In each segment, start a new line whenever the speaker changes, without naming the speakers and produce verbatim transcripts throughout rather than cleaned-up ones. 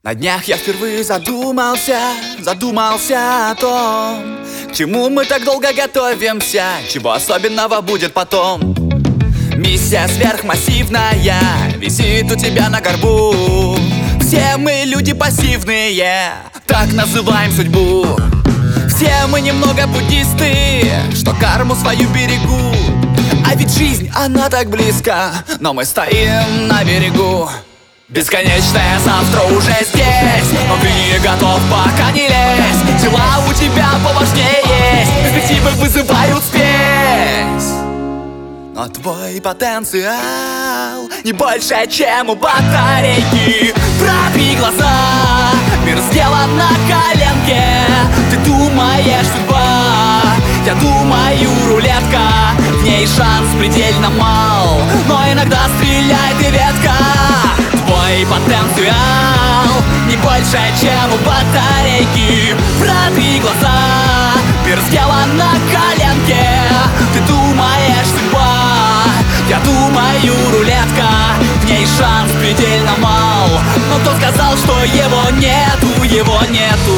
На днях я впервые задумался, задумался о том, к чему мы так долго готовимся, чего особенного будет потом. Миссия сверхмассивная висит у тебя на горбу. Все мы люди пассивные, так называем судьбу. Все мы немного буддисты, что карму свою берегут. А ведь жизнь, она так близко, но мы стоим на берегу. Бесконечное завтра уже здесь, но ты не готов, пока не лезь. Дела у тебя поважнее есть, перспективы вызывают спесь. Но твой потенциал не больше, чем у батарейки. Прокри глаза, мир сделан на коленке. Ты думаешь, судьба, я думаю, рулетка. В ней шанс предельно мал, но иногда стреляет и ветка. Твой потенциал не больше, чем у батарейки. Прокри глаза, мир сделан на коленке. Ты думаешь, судьба, я думаю, рулетка. В ней шанс предельно мал, но кто сказал, что его нету, его нету.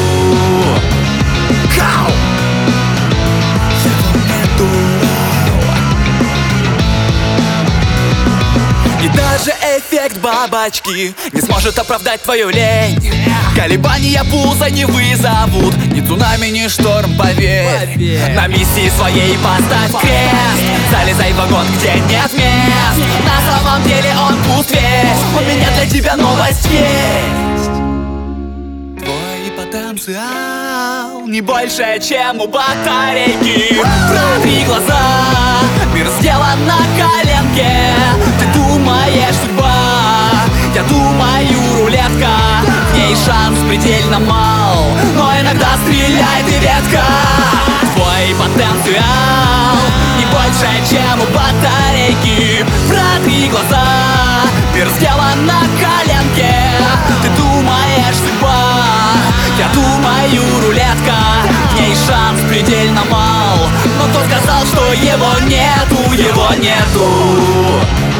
Кау! Его нету. И даже эффект бабочки не сможет оправдать твою лень. Колебания пуза не вызовут ни цунами, ни шторм, поверь. поверь. На миссии своей поставь крест. Залезай в вагон, где нет мест. На самом деле он пуст весь. У меня для тебя новость есть. Твой потенциал не больше, чем у батарейки. Прокри глаза, мир сделан на коленке. Ты думаешь, судьба, я думаю, рулетка. В ней шанс предельно мал, но иногда стреляет и ветка. Твой потенциал не больше, чем у батарейки. Прокри глаза, мир сделан на коленке. Ты думаешь, судьба, я думаю, рулетка. В ней шанс предельно мал, но кто сказал, что его нету, его нету.